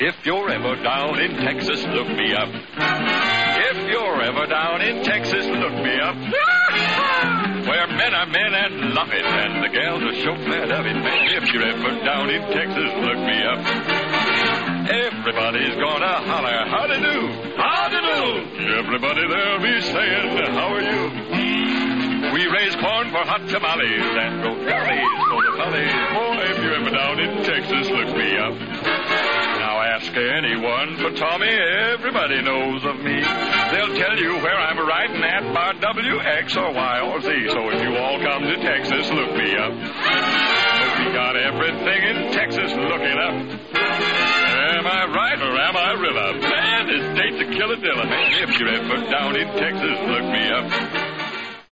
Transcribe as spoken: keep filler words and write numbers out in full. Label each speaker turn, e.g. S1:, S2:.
S1: If you're ever down in Texas, look me up. If you're ever down in Texas, look me up. Where men are men and love it, and the gals are so glad of it, man. If you're ever down in Texas, look me up. Everybody's gonna holler, howdy-do, howdy-do. Everybody there'll be saying, how are you? We raise corn for hot tamales and grow berries for the valleys. Boy, if you're ever down in Texas, look me up. Now ask anyone for Tommy, everybody knows of me. They'll tell you where I'm riding at by W, X, or Y, or Z. So if you all come to Texas, look me up. But we got everything in Texas looking up. Am I right or am I Rilla? Man, this date's a killer dilla. Man, if you're ever down in Texas, look me up.